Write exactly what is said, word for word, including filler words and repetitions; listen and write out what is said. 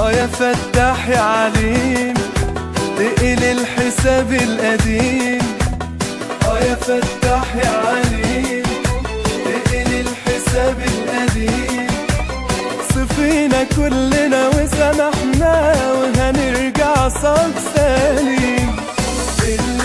اه يا فتاح يا عليم، تقل الحساب القديم. اه يا فتاح يا عليم، تقل الحساب القديم. صفينا كلنا وسامحنا وهنرجع صف سليم.